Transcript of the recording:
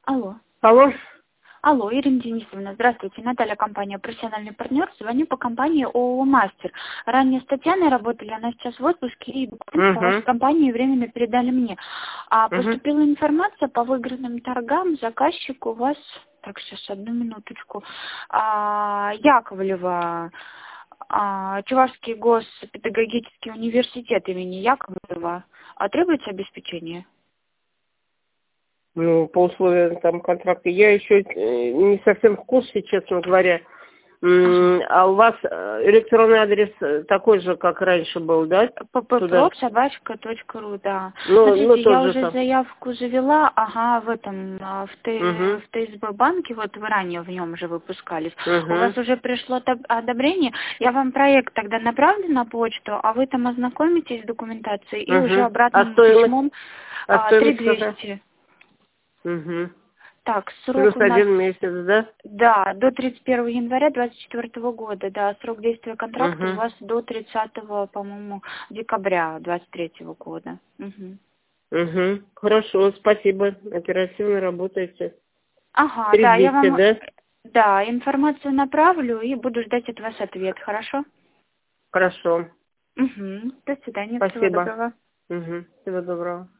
Алло. Алло. Алло, Ирина Денисовна, здравствуйте. Наталья, компания «Профессиональный партнер». Звоню по компании ООО «Мастер». Ранее с Татьяной работали, она сейчас в отпуске, и документы по вашей компании временно передали мне. Поступила информация по выигранным торгам. Заказчик у вас, так, сейчас, одну минуточку, Яковлева, Чувашский госпедагогический университет имени Яковлева. Требуется обеспечение? Ну, по условиям там контракта. Я еще не совсем в курсе, честно говоря. А у вас электронный адрес такой же, как раньше был, да? ppprop@собачка.ру, да. Ну, Смотрите, я уже там. заявку завела, в этом, в ТСБ банке, вот вы ранее в нем же выпускались. У вас уже пришло одобрение, я вам проект тогда направлю на почту, а вы там ознакомитесь с документацией и уже обратным письмом 3200. Так, срок Плюс у нас... 1 месяц, да? Да, до 31 января 2024 года, да, срок действия контракта у вас до 30, по-моему, декабря 2023 года. Хорошо, спасибо, оперативно работаете. Ага, 3200, да, я вам... да? Да, информацию направлю и буду ждать от вас ответ, хорошо? Хорошо. До свидания, всего Спасибо. доброго. Всего доброго.